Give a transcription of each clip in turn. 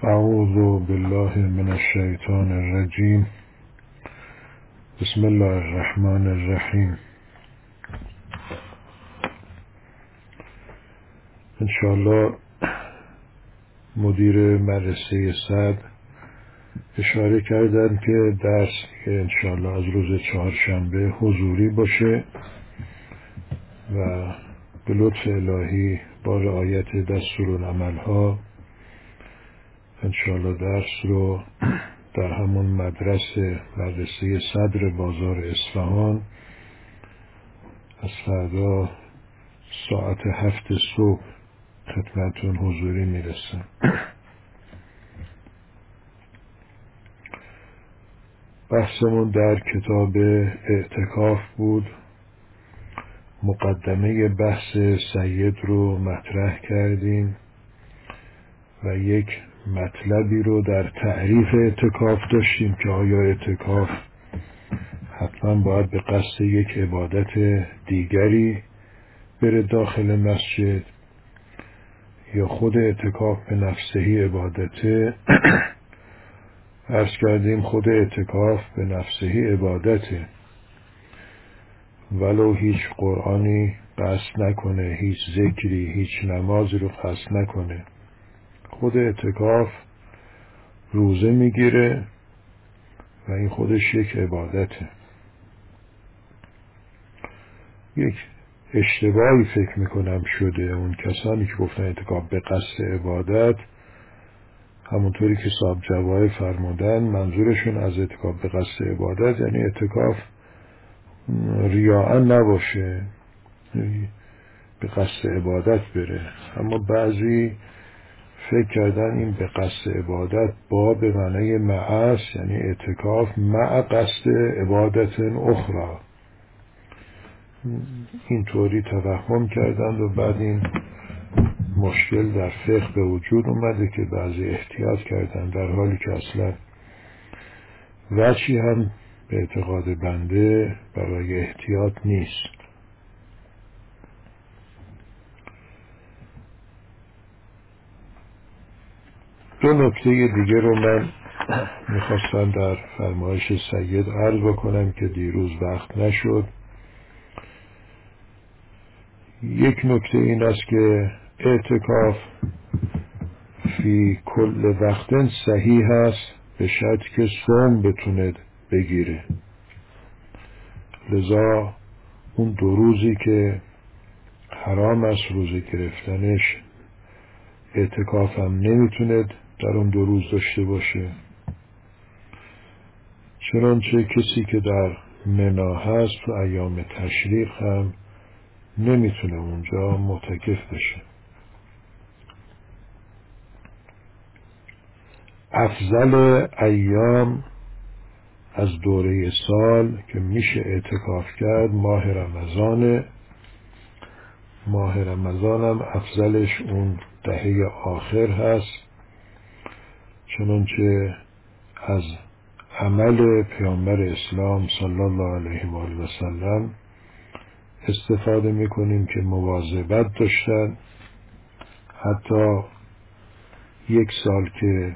اعوذ بالله من الشیطان الرجیم. بسم الله الرحمن الرحیم. انشاءالله مدیر مدرسه صدر اشاره کردن که درس انشاءالله از روز چهارشنبه حضوری باشه و به لطف الهی با رعایت دستورالعمل‌ها انشاءالله درس رو در همون مدرسه صدر بازار اصفهان از فردا ساعت 7 صبح خدمتون حضوری میرسم. بحثمون در کتاب اعتکاف بود. مقدمه بحث سید رو مطرح کردیم و یک مطلبی رو در تعریف اعتکاف داشتیم که آیا اعتکاف حتما باید به قصد یک عبادت دیگری بره داخل مسجد یا خود اعتکاف به نفسهی عبادته. عرض کردیم خود اعتکاف به نفسهی عبادته، ولو هیچ قرآنی قصد نکنه، هیچ ذکری، هیچ نمازی رو قصد نکنه، خود اعتکاف روزه میگیره و این خودش یک عبادته. یک اشتباهی فکر میکنم شده اون کسانی که گفتن اعتکاف به قصد عبادت، همونطوری که صاحب جواهر فرمودن منظورشون از اعتکاف به قصد عبادت یعنی اعتکاف ریاء نباشه، به قصد عبادت بره. اما بعضی فکر کردن این به قصد عبادت با به معنی معاص، یعنی اعتکاف مع قصد عبادت اخرى، اینطوری توهم کردند و بعد این مشکل در فقه به وجود اومده که بعضی احتیاط کردن در حالی که اصلا وجهی هم به اعتقاد بنده برای احتیاط نیست. دو نکته دیگه رو من میخواستم در فرمایش سید عرض بکنم که دیروز وقت نشد. یک نکته این است که اعتکاف فی کل وقت صحیح است به شرط که صوم بتونه بگیره. لذا اون 2 روزی که حرام است روزه گرفتنش، اعتکاف هم نمیتونه در اون 2 روز داشته باشه. چنانچه کسی که در منا هست تو ایام تشریق هم نمیتونه اونجا معتکف بشه. افضل ایام از دوره سال که میشه اعتکاف کرد ماه رمضانه. ماه رمضان هم افضلش اون دهه آخر هست، چنانچه از عمل پیامبر اسلام صلی الله علیه و آله و سلم استفاده میکنیم که مواظبت داشتن. حتی 1 سال که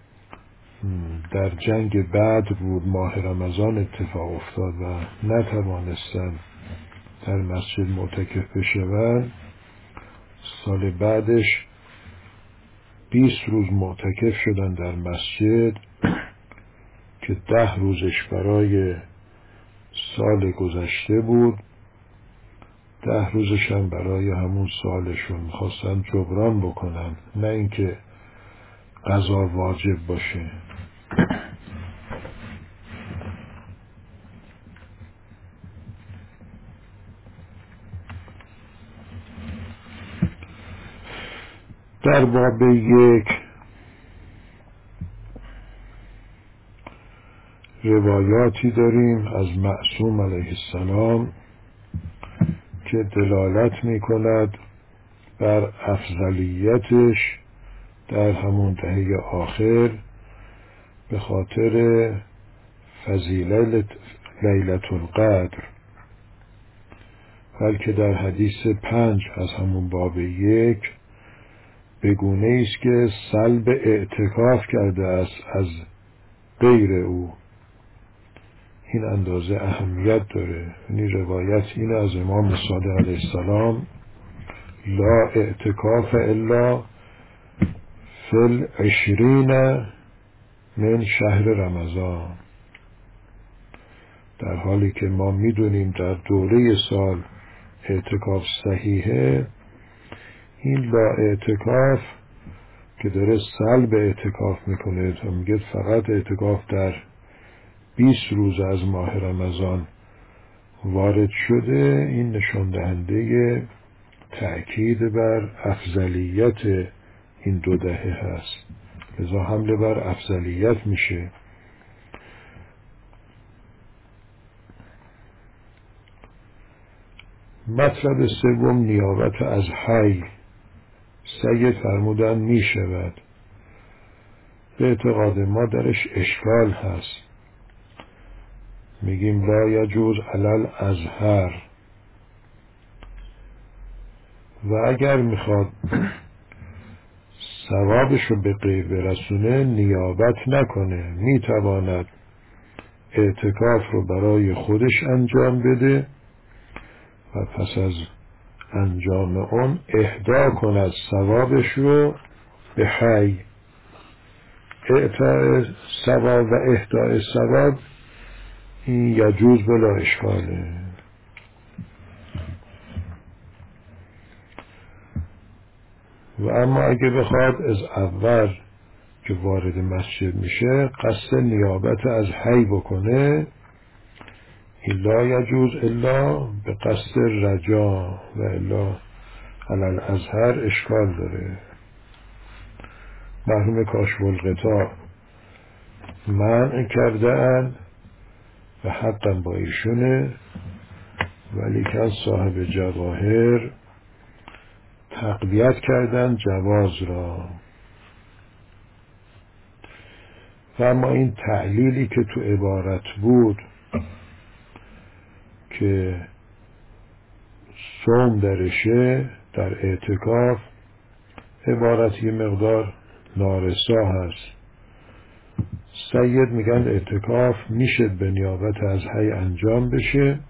در جنگ بدر بود ماه رمضان اتفاق افتاد و نتوانستن در مسجد معتکف بشوند، سال بعدش 20 روز معتکف شدن در مسجد که 10 روزش برای سال گذشته بود، 10 روزش هم برای همون سالشون میخواستن جبران بکنن، نه اینکه قضا واجب باشه. در باب 1 روایاتی داریم از معصوم علیه السلام که دلالت میکند بر افضلیتش در همون دهه آخر به خاطر فضیلت لیلة القدر، بلکه در حدیث 5 از همون باب 1 به گونه است که سلب اعتکاف کرده است از غیر او. این اندازه اهمیت داره. یعنی روایت این از امام صادق علیه السلام: لا اعتکاف الا فی العشرین من شهر رمضان. در حالی که ما میدونیم در دوره سال اعتکاف صحیحه، این لا اعتکاف که داره سلب اعتکاف میکنه تا میگه فقط اعتکاف در 20 روز از ماه رمضان وارد شده، این نشان دهنده تأکید بر افضلیت این 2 دهه هست. لذا حمله بر افضلیت میشه. مطلب سوم نیابت از حی. سید فرمودن می شود. به اعتقاد ما درش اشکال هست. میگیم لا یجوز علل ازهر، و اگر میخواد ثوابش رو به غیر برسونه نیابت نکنه. میتواند اعتکاف رو برای خودش انجام بده و پس از انجام اون اهدا کند ثوابش رو به حی. اعطاء ثواب و اهدای ثواب این یجوز بلا اشکاله. و اما اگه بخواد از اول که وارد مسجد میشه قصد نیابت از حی بکنه، این لا یجوز الا به قصد رجا و الا علل ازهر اشکال داره. مرحوم کاشف الغطا منع کرده اند و حقا با ایشونه، ولی که صاحب جواهر تقویت کردن جواز را. و اما این تعلیلی که تو عبارت بود که صوم درشه در اعتکاف، عبارت یه مقدار نارسا هست. سید میگن اعتکاف میشه به نیابت از حی انجام بشه.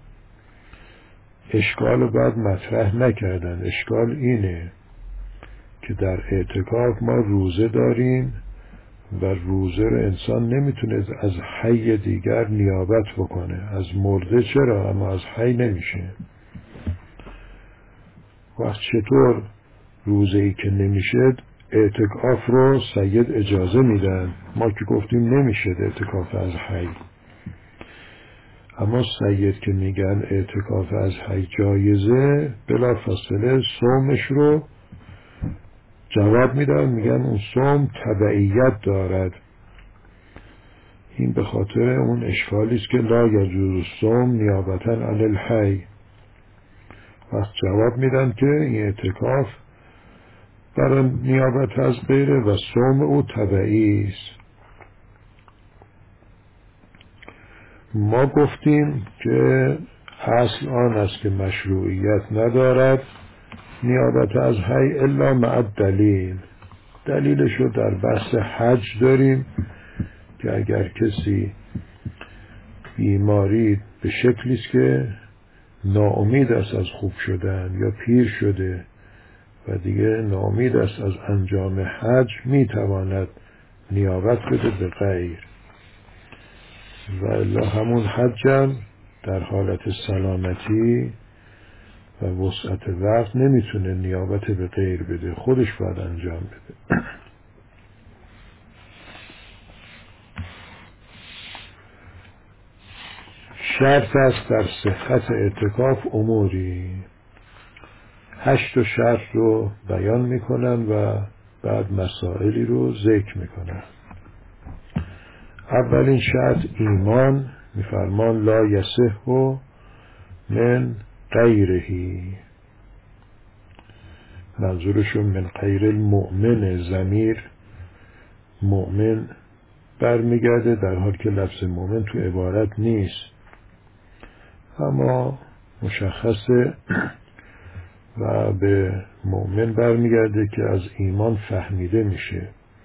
اشکال بعد مطرح نکردن. اشکال اینه که در اعتکاف ما روزه داریم و روزه رو انسان نمیتونه از حی دیگر نیابت بکنه. از مرده چرا، اما از حی نمیشه. وقت چطور روزه ای که نمیشه اعتکاف رو سید اجازه میدن؟ ما که گفتیم نمیشه اعتکاف از حی، اما سید که میگن اعتکاف از حی جایزه، بلا فاصله صومش رو جواب میدن، میگن اون صوم تبعیت دارد. این به خاطر اون اشکالی است که لا یجوز صوم نیابتا علی الحی. وقت جواب میدن که این اعتکاف برای نیابت از غیره و صوم او تبعی است. ما گفتیم که اصل آن است که مشروعیت ندارد نیابت از حی الا مع الدلیل. دلیلش رو در بحث حج داریم که اگر کسی بیماری به شکلی است که ناامید است از خوب شدن یا پیر شده و دیگه ناامید است از انجام حج، میتواند نیابت بده به غیر، و الا همون حجم در حالت سلامتی و وسعت وقت نمیتونه نیابت به غیر بده، خودش باید انجام بده. شرط است در صحت اعتکاف اموری. 8 شرط رو بیان میکنن و بعد مسائلی رو ذکر میکنن. اولین شرط ایمان، میفرمان لا یصح من غیرهی. منظورشون من غیر المؤمن، ضمیر مؤمن برمیگرده در حال که لفظ مؤمن تو عبارت نیست، اما مشخصه و به مؤمن برمیگرده که از ایمان فهمیده میشه،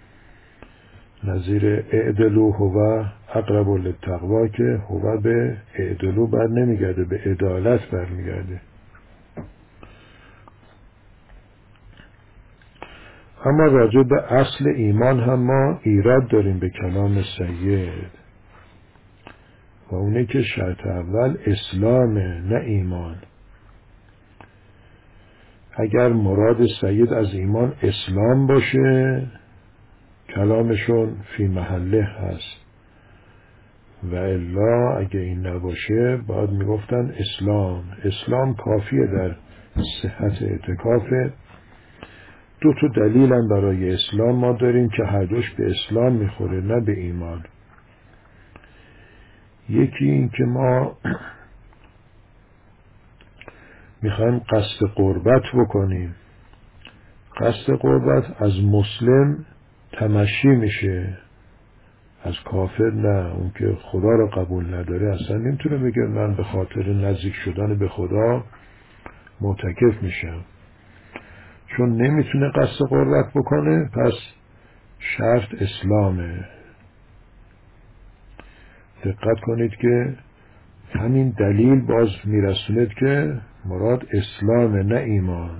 نظیر اعدلو هو اقرب للتقوا که هو به اعدلو بر نمیگرده، به عدالت برمیگرده. اما راجع به اصل ایمان هم ما ایراد داریم به کلام سید و اونه که شرط اول اسلامه نه ایمان. اگر مراد سید از ایمان اسلام باشه کلامشون فی محله هست و الا اگه این نباشه باید میگفتن اسلام کافیه در صحت اعتکافه. دو تا دلیل هم برای اسلام ما داریم که هر دوش به اسلام میخوره نه به ایمان. یکی این که ما میخوایم قصد قربت بکنیم. قصد قربت از مسلم تمشی میشه، از کافر نه. اون که خدا رو قبول نداره اصلا نمیتونه بگه من به خاطر نزدیک شدن به خدا معتکف میشم، چون نمیتونه قصد قربت بکنه. پس شرط اسلامه. دقت کنید که همین دلیل باز میرسوند که مراد اسلامه نه ایمان.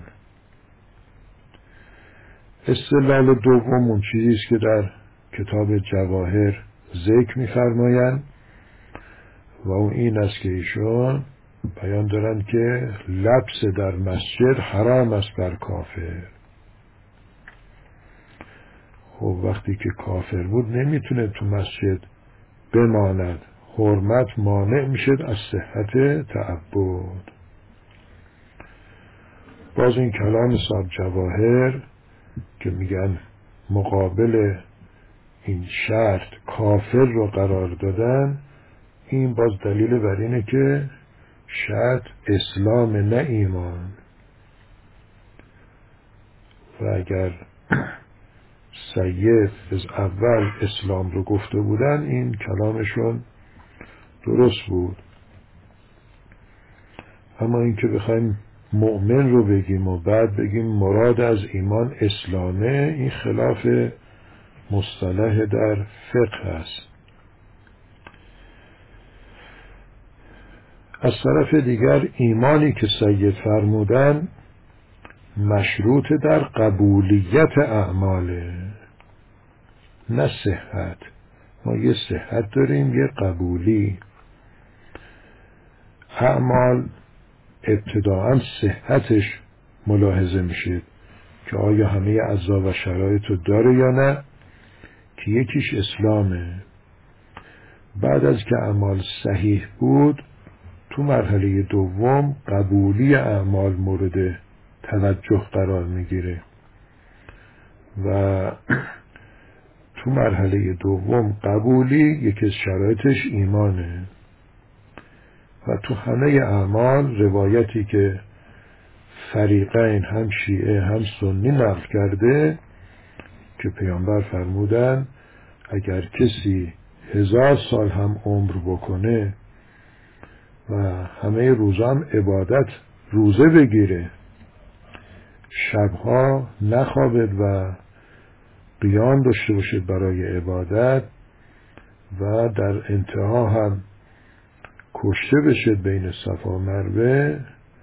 استدلال دوم اون چیزیست که در کتاب جواهر ذکر می‌فرمایند و اون این است که ایشون بیان دارند که لبس در مسجد حرام است بر کافر. خب وقتی که کافر بود نمیتونه تو مسجد بماند، حرمت مانع میشد از صحت تعبد. باز این کلام صاحب جواهر که میگن مقابل این شرط کافر رو قرار دادن، این باز دلیل بر اینه که شرط اسلام نه ایمان. و اگر سید از اول اسلام رو گفته بودن این کلامشون درست بود. اما این که بخوایم مؤمن رو بگیم و بعد بگیم مراد از ایمان اسلامه، این خلاف مصطلح در فقه است. از طرف دیگر ایمانی که سید فرمودن مشروط در قبولیت اعماله نه صحت. ما یه صحت داریم یه قبولی. اعمال ابتداعا صحتش ملاحظه میشه که آیا همه اعضا و شرایط رو داره یا نه، که یکیش اسلامه. بعد از که اعمال صحیح بود تو مرحله دوم قبولی اعمال مورد توجه قرار میگیره و تو مرحله دوم قبولی یکی از شرایطش ایمانه. و تو همه اعمال روایتی که فریقین هم شیعه هم سنی نقل کرده که پیامبر فرمودن اگر کسی 1000 سال هم عمر بکنه و همه روزا هم عبادت روزه بگیره، شبها نخوابد و قیام داشته باشد برای عبادت و در انتها هم کشته بشد بین صفا و مروه،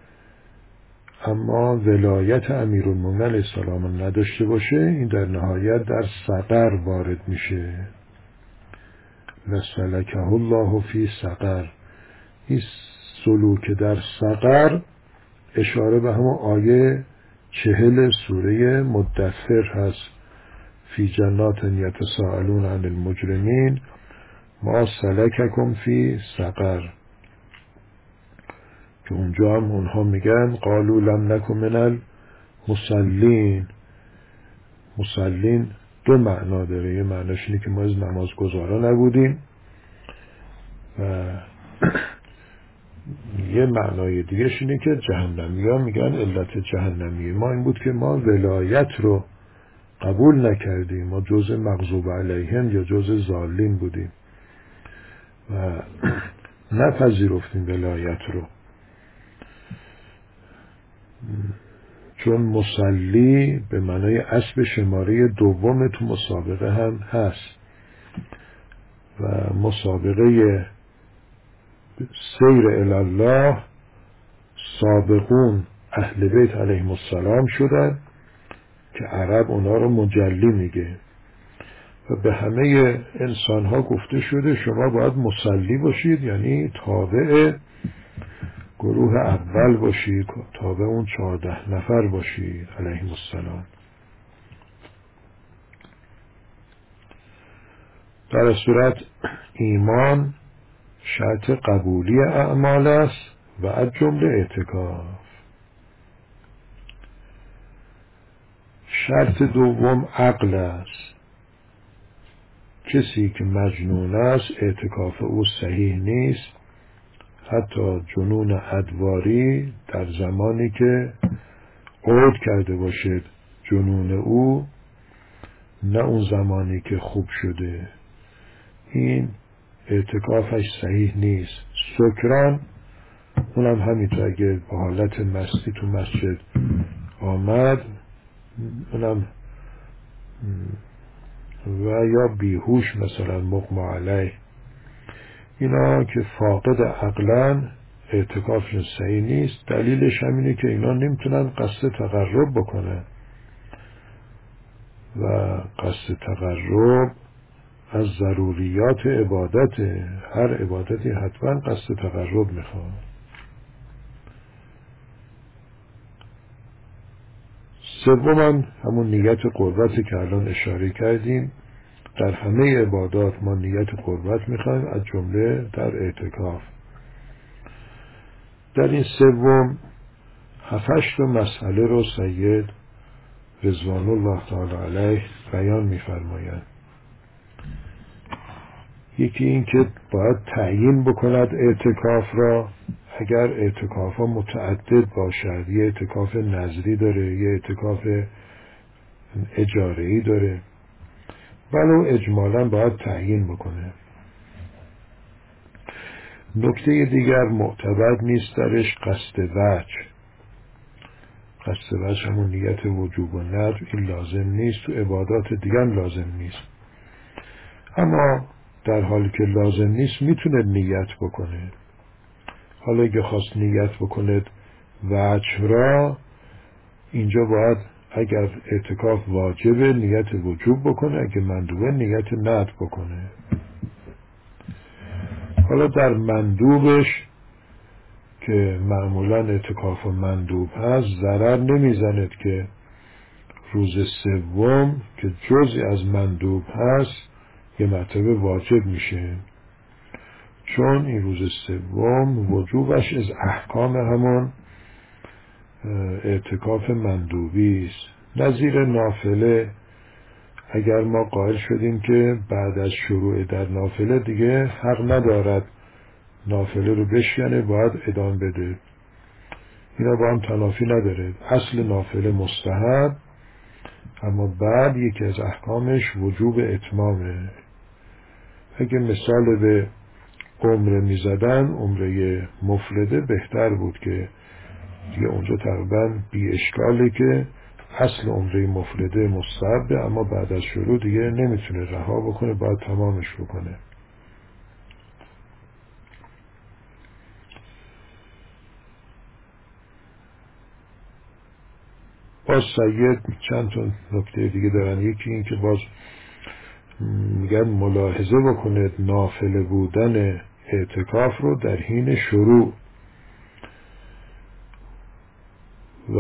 اما ولایت امیرالمومنین علیه السلام نداشته باشه، این در نهایت در سقر وارد میشه. لسلکه الله فی سقر. این سلوک در سقر اشاره به همون آیه 40 سوره مدثر هست. فی جنات یتساءلون عن المجرمین ما سلککم فی سقر، که اونجا هم اونها میگن قالوا لم نکن من المصلین. مصلین دو معنا داره. یه معناش اینه که ما از نمازگزارا نبودیم و یه معنای دیگهش اینه که جهنمی ها میگن علت جهنمی ما این بود که ما ولایت رو قبول نکردیم، ما جزء مغضوب علیهم یا جزء ضالین بودیم و نپذیرفتیم ولایت رو. چون مصلی به معنای اسب شماره دوم تو مسابقه هم هست و مسابقه سیر الله سابقون اهل بیت علیهم السلام شدن که عرب اونا رو مجلی میگه و به همه انسان ها گفته شده شما باید مصلی باشید، یعنی تابع گروه اول باشید، تابع اون 14 نفر باشید علیهم السلام. در صورت ایمان شرط قبولی اعمال است و از جمله اعتکاف. شرط دوم عقل است. کسی که مجنون است اعتکاف او صحیح نیست، حتی جنون ادواری در زمانی که عود کرده باشد جنون او، نه اون زمانی که خوب شده، این اعتکافش صحیح نیست. سکران اونم همینطور، اگه به حالت مستی تو مسجد آمد اونم، و یا بیهوش مثلا مغمى علیه، اینا که فاقد عقلن اعتکافشون صحیح نیست. دلیلش همینه که اینا نمیتونن قصد تقرب بکنن و قصد تقرب از ضروریات عبادت. هر عبادتی حتما قصد تقرب میخواد. سوم همون نیت قربتی که الان اشاره کردیم. در همه عبادات ما نیت قربت میخوایم، از جمله در اعتکاف. در این سوم 7-8 مسئله رو سید رضوان الله تعالی علیه بیان میفرمایند. یکی این که باید تعیین بکند اعتکاف را. اگر اعتکاف ها متعدد باشد، یه اعتکاف نظری داره، یه اعتکاف اجاره‌ای داره، ولو اجمالا باید تعیین بکنه. نکته دیگر معتبر نیست درش قصد وجه. قصد وجه همون نیت وجوب و ندب، این لازم نیست. تو عبادات دیگر لازم نیست، اما در حالی که لازم نیست میتونه نیت بکنه. حالا اگه خواست نیت بکنه وجه را، اینجا باید اگر اعتکاف واجبه نیت وجوب بکنه، اگه مندوبه نیت ندب بکنه. حالا در مندوبش که معمولا اعتکاف مندوب هست ضرر نمیزند که روز سوم که جزئی از مندوب هست یه مرتبه واجب میشه، چون این روز سوم وجوبش از احکام همون اعتکاف مندوبی است. نظیر نافله، اگر ما قائل شدیم که بعد از شروع در نافله دیگه حق ندارد نافله رو بشکنه، باید ادامه بده، اینا با هم تنافی نداره. اصل نافله مستحب، اما بعد یکی از احکامش وجوب اتمامه. اگه مثال به عمره می زدن، عمره مفرده بهتر بود که دیگه اونجا تقریبا بی اشکاله که اصل عمره مفرده مستحبه، اما بعد از شروع دیگه نمیتونه رها بکنه، باید تمامش بکنه. باز سید چند تا نکته دیگه دارن. یکی این که باز میگن ملاحظه بکنه نافله بودن اعتکاف رو در حین شروع و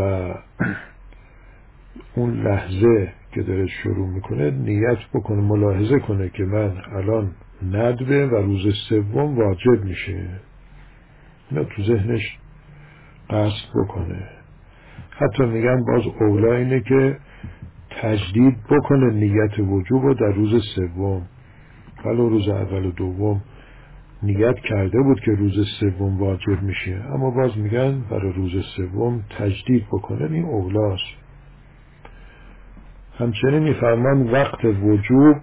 اون لحظه که داره شروع میکنه نیت بکنه، ملاحظه کنه که من الان ندبه و روز سوم واجب میشه، اینا تو ذهنش قصد بکنه. حتی میگن باز اولا اینه که تجدید بکنه نیت وجوب رو در روز سوم، ولو روز اول و دوم نیت کرده بود که روز سوم واجب میشه، اما باز میگن برای روز سوم تجدید بکنه، این اولاست. همچنین میفرمان وقت وجوب،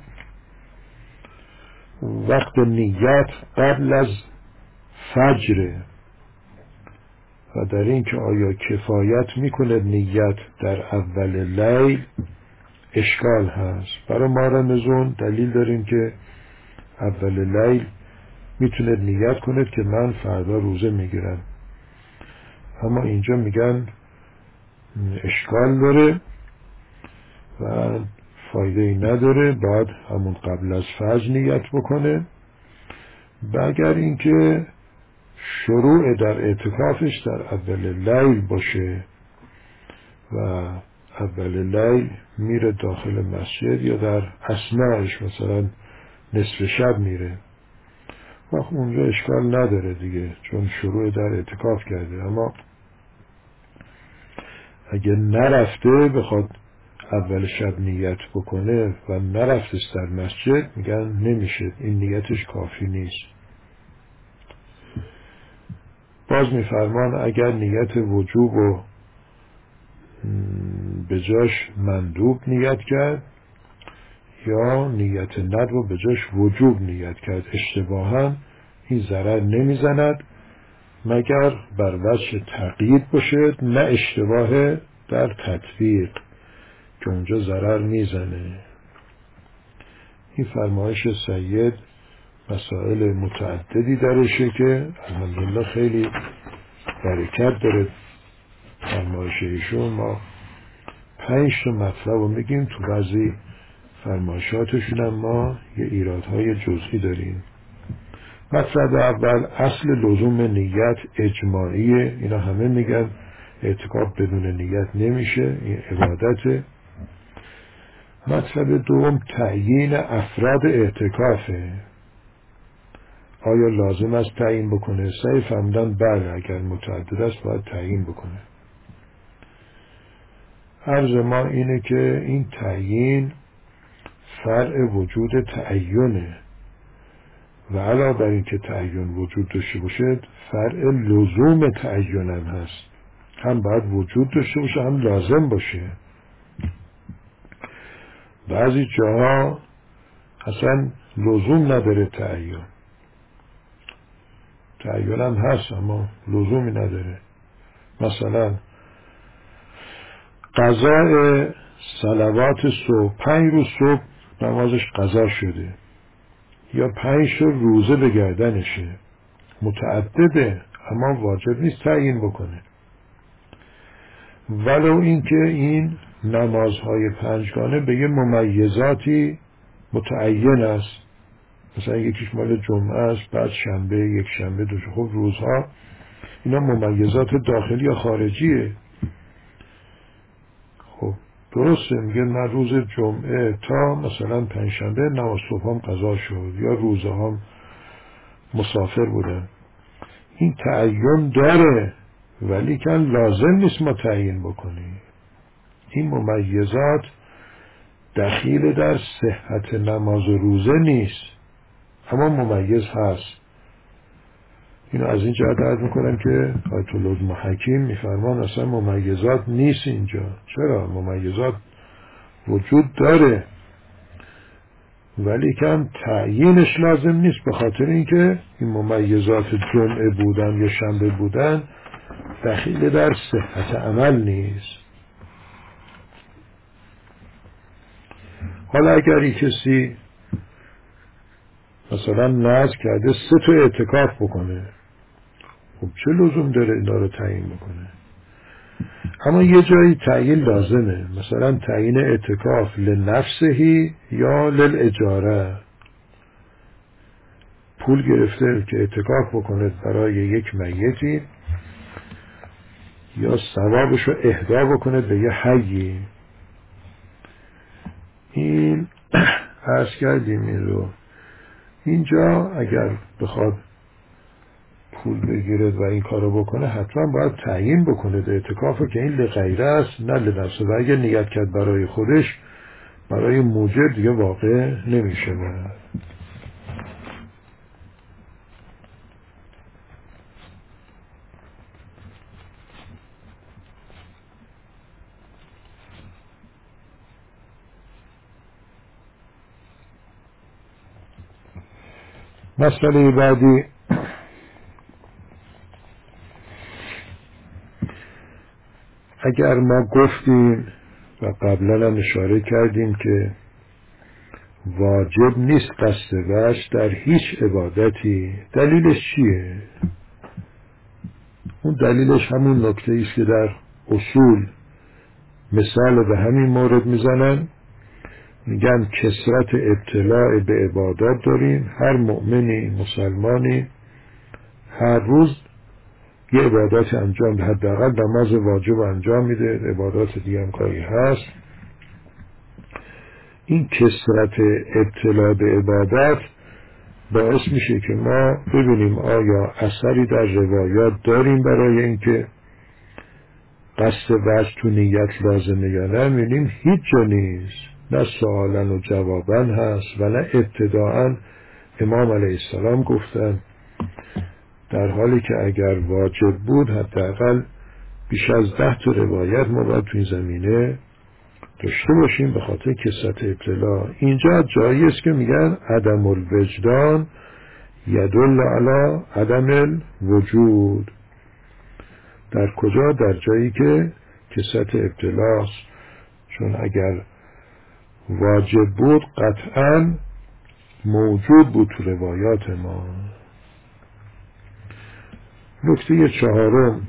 وقت نیت قبل از فجر، و در این که آیا کفایت میکنه نیت در اول لیل اشکال هست. برای ما رمضان دلیل داریم که اول لیل میتونه نیت کنه که من فردا روزه میگیرم، اما اینجا میگن اشکال داره و فایده ای نداره، باید همون قبل از فجر نیت بکنه. و اگر اینکه شروع در اعتکافش در اول لیل باشه و اول لیل میره داخل مسجد یا در اثناءش مثلا نصف شب میره، وقت اونجا اشکال نداره دیگه، چون شروع در اعتکاف کرده. اما اگه نرفته بخواد اول شب نیت بکنه و نرفتش در مسجد، میگن نمیشه، این نیتش کافی نیست. باز میفرمان اگر نیت وجوب و به جاش مندوب نیت کرد یا نیت ندب و به جاش وجوب نیت کرد، اشتباها این ضرر نمیزند مگر بر وجه تقیید باشه، نه اشتباه در تطبیق که اونجا ضرر میزنه. این فرمایش سید مسائل متعددی درشه که الحمدلله خیلی برکت داره فرمایش ایشون. ما 5 مطلب رو میگیم، تو بعضی فرمایشاتشون هم ما یه ایرادهای جزئی داریم. مطلب اول، اصل لزوم نیت اجماعیه، اینا همه میگن اعتکاف بدون نیت نمیشه، این عبادته. مطلب دوم، تعیین افراد اعتکافه، آیا لازم است تعیین بکنه؟ صحیح فهمیدن بله، اگر متعدد است باید تعیین بکنه. عرض ما اینه که این تعیین فرع وجود تعینه و علاوه بر این که تعین وجود داشته باشه، فرع لزوم تعین هم هست، هم باید وجود داشته باشه هم لازم باشه. بعضی جاها اصلا لزوم نداره تعین هم هست اما لزومی نداره. مثلا قضاء صلوات صبح، 5 روز صبح نمازش قضا شده یا 5 روزه به گردنشه، متعدده اما واجب نیست تعیین بکنه، ولو اینکه این نمازهای 5گانه به یه ممیزاتی متعین است، مثلا یکیش مال جمعه است، بعد شنبه، یک شنبه، دو شنبه، خب روزها اینا ممیزات داخلی یا خارجیه. خب درسته، میگه من روز جمعه تا مثلا پنجشنبه نماز صبح هم قضا شد یا روزها هم مسافر بودن، این تعین داره ولی که لازم نیست ما تعیین بکنیم. این ممیزات دخیل در صحت نماز و روزه نیست اما ممیز هست. اینو از این جهت عرض میکنم که آیت الله حکیم میفرمان اصلا ممیزات نیست اینجا. چرا؟ ممیزات وجود داره ولی که تعیینش لازم نیست، به خاطر اینکه این ممیزات جمعه بودن یا شنبه بودن دخیل در صحت عمل نیست. حالا اگر این کسی مثلا نذر کرده 3 اعتکاف بکنه، خب چه لزوم داره اینا رو تعیین بکنه؟ اما یه جایی تعیین لازمه، مثلا تعیین اعتکاف لنفسهی یا للاجاره، پول گرفته که اعتکاف بکنه برای یک میتی یا ثوابش رو اهدا بکنه به یه حیی. این عرض کردیم این رو، اینجا اگر بخواد پول بگیرد و این کارو بکنه حتما باید تعیین بکنه به اعتکافه که این لغیره است نه لنفسه، و اگر نیت کرد برای خودش برای موجب دیگه واقع نمیشه. مسئله بعدی اگر ما گفتیم و قبلا هم اشاره کردیم که واجب نیست قصد وجه در هیچ عبادتی، دلیلش چیه؟ اون دلیلش همون نکته ایست که در اصول مثال به همین مورد میزنن، میگن کثرت ابتلاع به عبادات داریم. هر مؤمنی مسلمانی هر روز یه عبادت انجام ده، حداقل نماز واجب انجام میده، عبادات دیگه هم کاری هست. این کثرت ابتلا به عبادت باعث میشه که ما ببینیم آیا اثری در روایات داریم برای اینکه قصد وجه تو نیت لازمه یا نه. میبینیم هیچ جا نیست، نه سوالن و جوابن هست و نه ابتداعا امام علیه السلام گفتن، در حالی که اگر واجب بود حداقل بیش از 10 تا روایت ما باید تو این زمینه داشته باشیم به خاطر کثرت ابتلا. اینجا جایی است که میگن عدم الوجدان یدل علی عدم الوجود. در کجا؟ در جایی که کثرت ابتلاست، چون اگر واجب بود قطعا موجود بود تو روایات ما. نکته چهارم،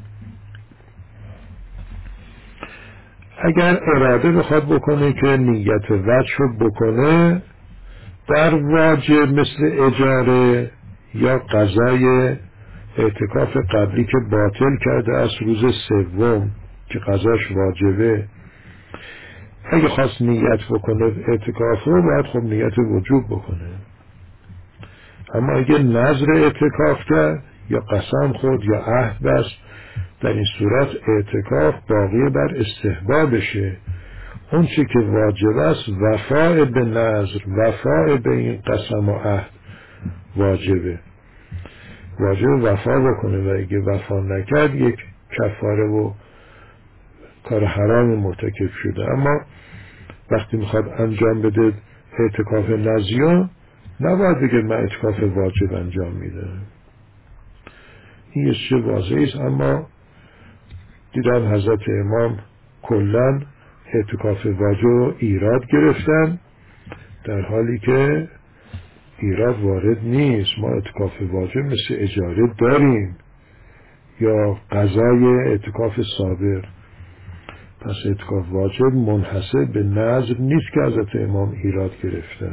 اگر اراده بخواد بکنه که نیت وجه رو بکنه در واجب مثل اجاره یا قضای اعتکاف قبلی که باطل کرده از روز سوم که قضاش واجبه، اگه خواست نیت بکنه اعتکاف رو باید خب نیت وجوب بکنه. اما اگه نذر اعتکاف کرد یا قسم خود یا عهد بست، در این صورت اعتکاف باقی بر استحبابشه. اون چی که واجب است وفاء به نذر، وفاء به این قسم و عهد واجبه، واجب وفا بکنه و اگه وفا نکرد یک کفاره و کار حرام مرتکب شده. اما وقتی میخواد انجام بده اعتکاف نذریه نباید بگه من اعتکاف واجب انجام میده. این یه چه واضحی است. اما دیدم حضرت امام کلن اعتکاف واجب رو ایراد گرفتن، در حالی که ایراد وارد نیست. ما اعتکاف واجب مثل اجاره داریم یا قضای اعتکاف صابر. پس اعتکاف واجب منحصر به نذر نیست که حضرت امام ایراد گرفته.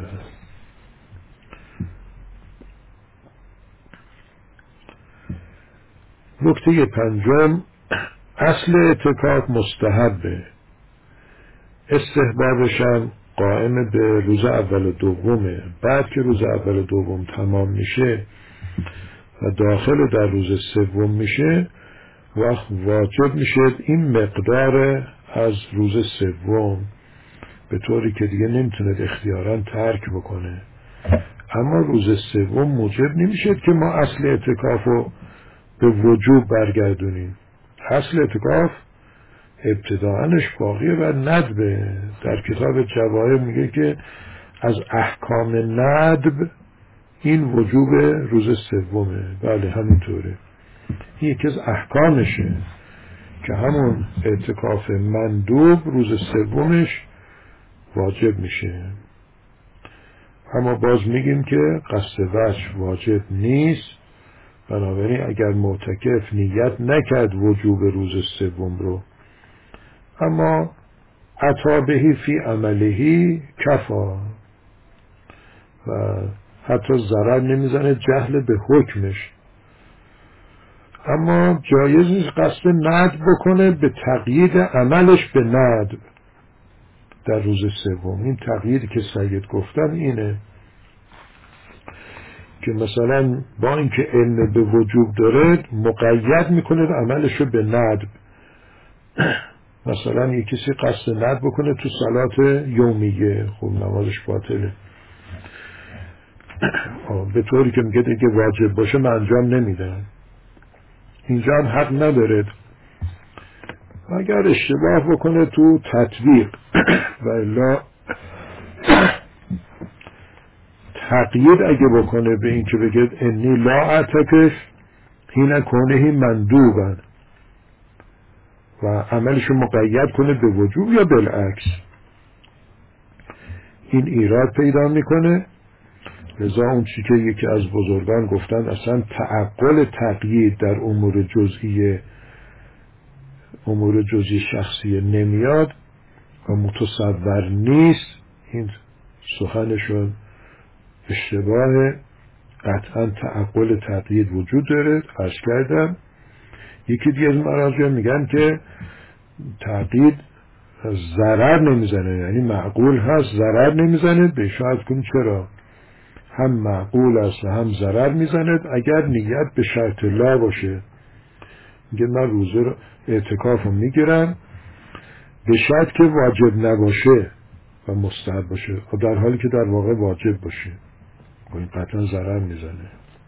نکته پنجم، اصل اعتکاف مستحبه، استحبابش هم قائم به روز اول و دومه. بعد که روز اول و دوم تمام میشه و داخل در روز سوم میشه وقت واجب میشه این مقدار از روز سوم، به طوری که دیگه نمیتونه اختیاراً ترک بکنه. اما روز سوم موجب نمیشه که ما اصل اعتکاف رو به وجوب برگردونیم. اصل اعتکاف ابتداءنش باقیه و ندبه. در کتاب جواهر میگه که از احکام ندب این وجوب روز سومه. بله همینطوره، این یکی از احکامشه که همون اعتکاف مندوب روز سومش واجب میشه. اما باز میگیم که قصد وجه واجب نیست، بنابراین اگر معتکف نیت نکرد وجوب روز سوم رو اما عطا بهی فی عملهی کفا و حتی ضرر نمیزنه جهل به حکمش، اما جایز نیست قصد ندب بکنه به تقیید عملش به ندب در روز سوم. این تقییدی که سید گفتن اینه که مثلا با اینکه علم به وجوب داره مقید میکنه عملش رو به ندب. مثلا یک کسی قصد ندب بکنه تو صلات یومیه، خب نمازش باطله، به طوری که میگه دیگه واجب باشه من انجام نمیدم. اینجا هم حق نداره. اگر اشتباه بکنه تو تطبیق و الا تقیید اگه بکنه به این که بگه انی لا اعتکف حین کونه مندوبن و عملش رو مقید کنه به وجوب یا بالعکس. این ایراد پیدا میکنه. لذا اون چی که یکی از بزرگان گفتن اصلا تعقل تقیید در امور جزئی شخصی نمیاد و متصور نیست. این سخنشون اشتباه. قطعا تعقل تقیید وجود داره. عرض کردم یکی دیگه از مراجع میگن که تقیید ضرر نمیزنه، یعنی معقول هست ضرر نمیزنه. به شاید کنید چرا؟ هم معقول است و هم ضرر میزند اگر نیت به شرط لا باشه. میگه من روزه رو اعتکاف رو میگیرم به شرط که واجب نباشه و مستحب باشه، و در حالی که در واقع واجب باشه، و این قطعا ضرر میزنه.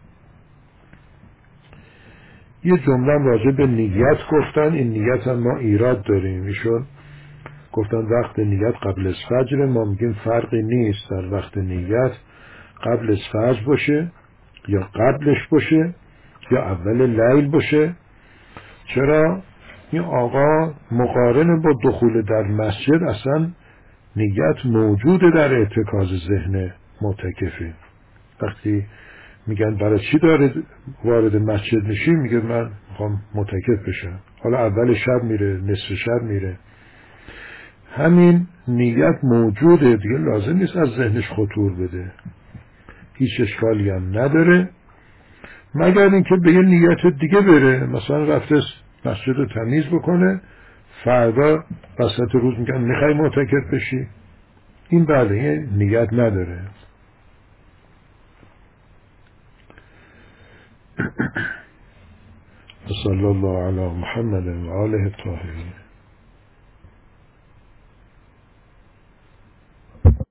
یه جمله راجع به نیت گفتن. این نیت هم ما ایراد داریم. ایشون گفتن وقت نیت قبل از فجر. ما میگیم فرقی نیست در وقت نیت قبل از فجر باشه یا قبلش باشه یا اول لیل باشه. چرا؟ این آقا مقارن با دخول در مسجد اصلا نیت موجوده در ارتکاز ذهن معتکفه. وقتی میگن برای چی داره وارد مسجد میشی، میگه من میخوام معتکف بشم. حالا اول شب میره، نصف شب میره، همین نیت موجوده دیگه، لازم نیست از ذهنش خطور بده. هیچ اشکالی هم نداره، مگر اینکه به یه نیت دیگه بره. مثلا رفته مسجد رو تمیز بکنه، فردا وسط روز میگن میخوای معتکف بشی، این بله یه نیت نداره. صلی الله علی محمد و آله الطاهرین.